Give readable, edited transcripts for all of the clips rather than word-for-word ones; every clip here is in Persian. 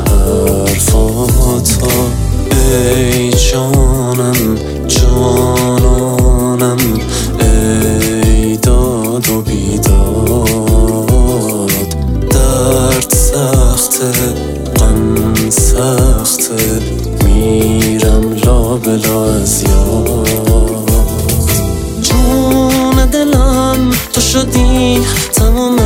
حرفاتو ای جانم جانانم، ای داد و بیداد. درد سخته غم سخته، میرم لابلا از یاد. جون دلم تو شدی تمام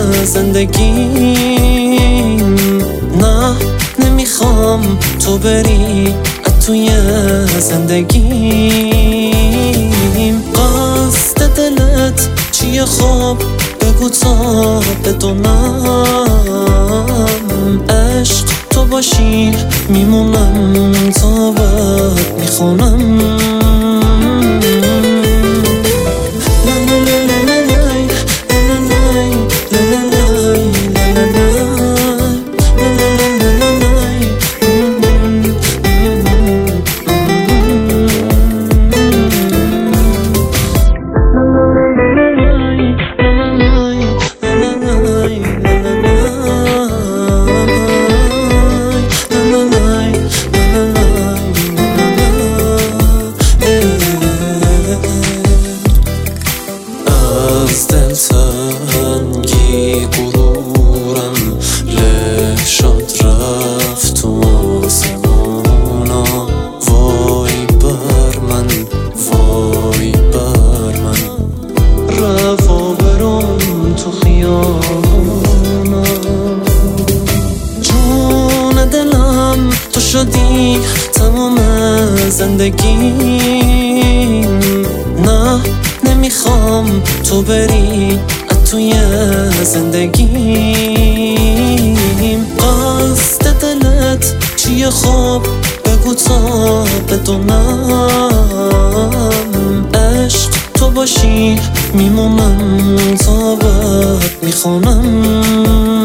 زندگیم، نه نمیخوام تو بری توی زندگیم. قصد دلت چیه خب بگو تا بدونم، عشق تو باشی میمونم تا بد میخونم. از دلتنگی غرورم له شد رفت تو آسمونا. وای بر من وای بر من، رفا برم تو خیابونا. جون دلم تو شدی تمام زندگیم، نه نمیخوام تو بری توی زندگیم. قصد دلت چیه خب بگو تا بدونم، عشق تو باشی میمونم تا بد میخونم.